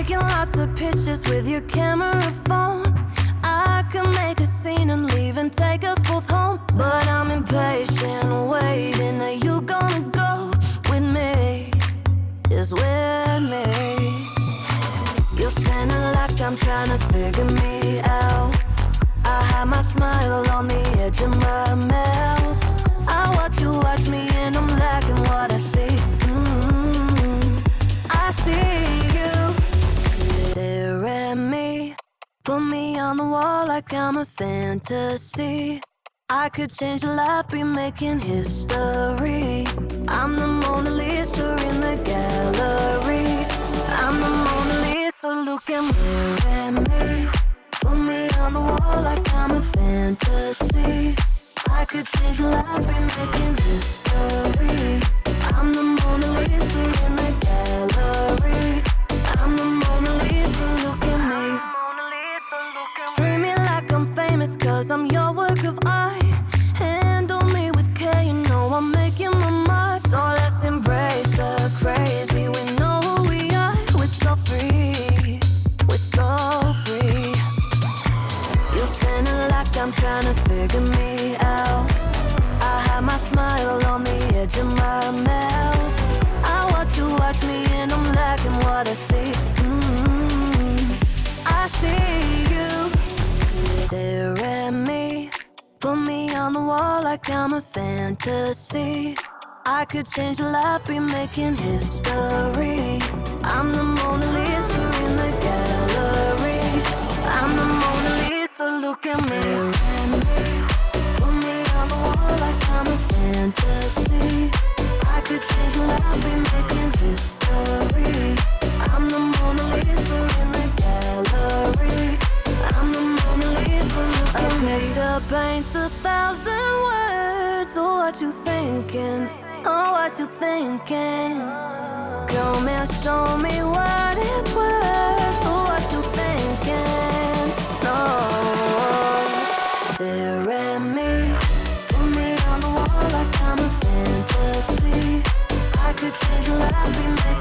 taking lots of pictures with your camera phone. I could make a scene and leave and take us both home. But I'm impatient, waiting. Are you gonna go with me? Just with me. You're standing like I'm trying to figure me out. I have my smile on the edge of my mouth. I watch you watch me and I'm liking what I see. I see you stare at me, put me on the wall like I'm a fantasy. I could change your life, be making history. I'm the Mona Lisa in the gallery. I'm the Mona Lisa, look at me. Put me on the wall like I'm a fantasy. I could change your life, be making history. I'm the Mona Lisa in the gallery. I'm the Mona Lisa, look at me. Treat me like I'm famous cause I'm your work of art. Handle me with care, you know I'm making my mark. So let's embrace the crazy, we know who we are. We're so free, we're so free. You're standing like I'm trying to figure me out. I have my smile on the edge of my mouth. I watch you watch me and I'm liking what I see. I see you stare at me, put me on the wall like I'm a fantasy. I could change your life, be making history. I'm the Mona Lisa in the gallery. I'm the Mona Lisa, look at me. Put me on the wall like I'm a fantasy. I could change your life, be making history. I'm the Mona Lisa in the gallery. I'm the Mona Lisa, look at me. A picture paints 1,000 words. Oh, what you thinking? Oh, what you thinking? Come and show me what is worth. Oh, what you thinking? No, stare at me, put me on the wall like I'm a fantasy. I could change your life, be making